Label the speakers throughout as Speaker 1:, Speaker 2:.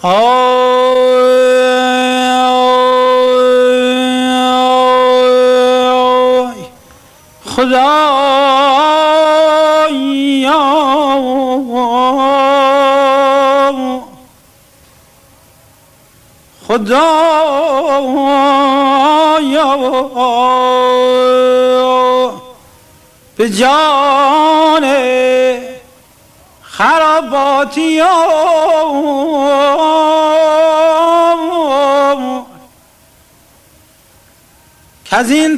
Speaker 1: آی خدایا خدایا به جان خراباتی که از این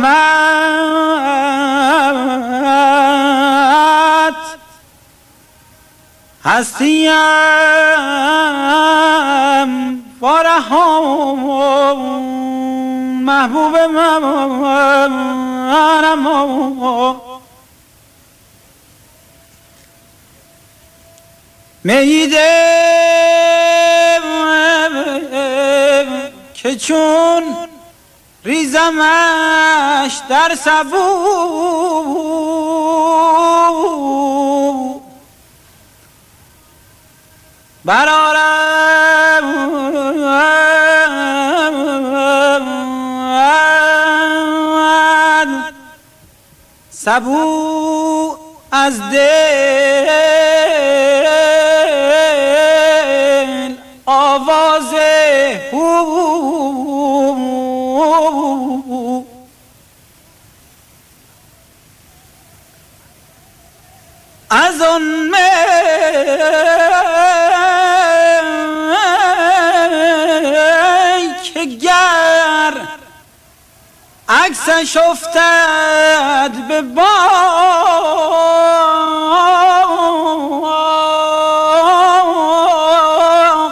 Speaker 1: تهمت هستیم وارهام محبوب منم میده که چون ریزمش در سبو برآرد سبو از دل آواز از آن می که گر عکسش افتد به باغ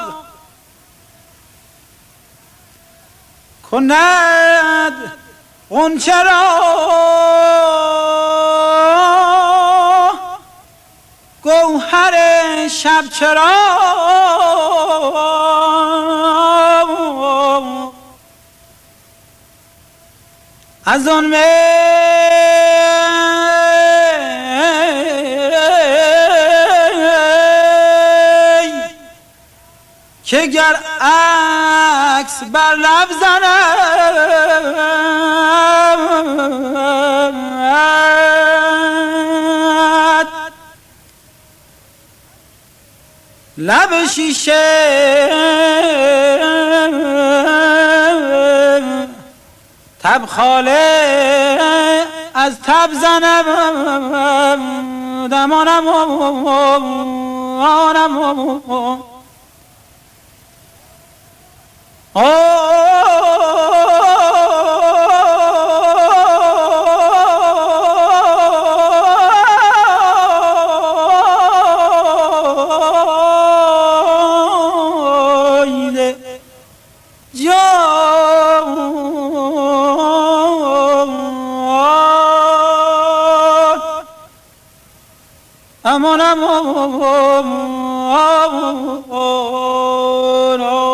Speaker 1: کند غنچه را گوهر شب چراغ از آن می که گر عکس بر لب زند لب شیشه تبخاله از تب زنم دمانم aman aman